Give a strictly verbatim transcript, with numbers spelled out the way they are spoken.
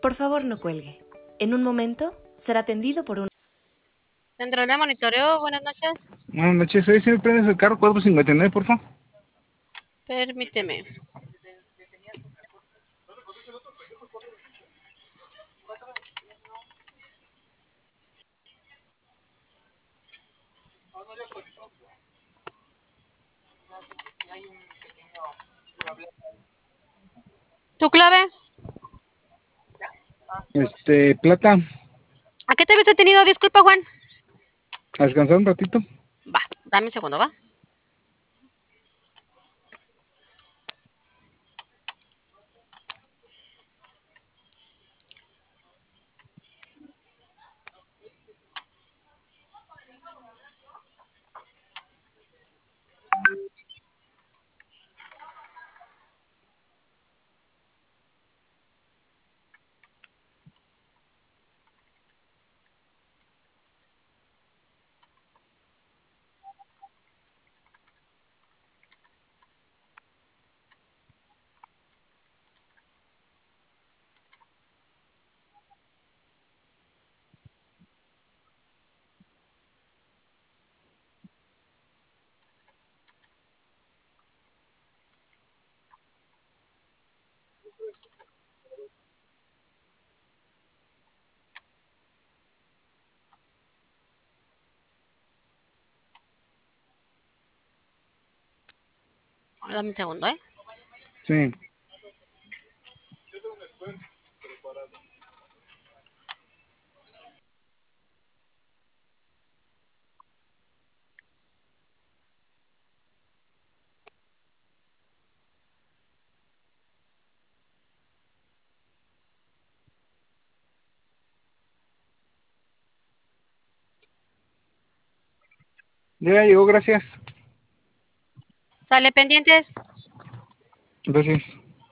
Por favor, no cuelgue. En un momento será atendido por un... Centro de monitoreo, buenas noches. Buenas noches, ¿sí me prendes el carro cuatrocientos cincuenta y nueve, por favor? Permíteme. ¿Tu clave? Este, plata, ¿A qué te habías detenido? Disculpa, Juan. a descansar un ratito. Va, dame un segundo, ¿va? Dame un segundo, ¿eh? Sí. Ya llegó, gracias. Sale pendientes. Gracias.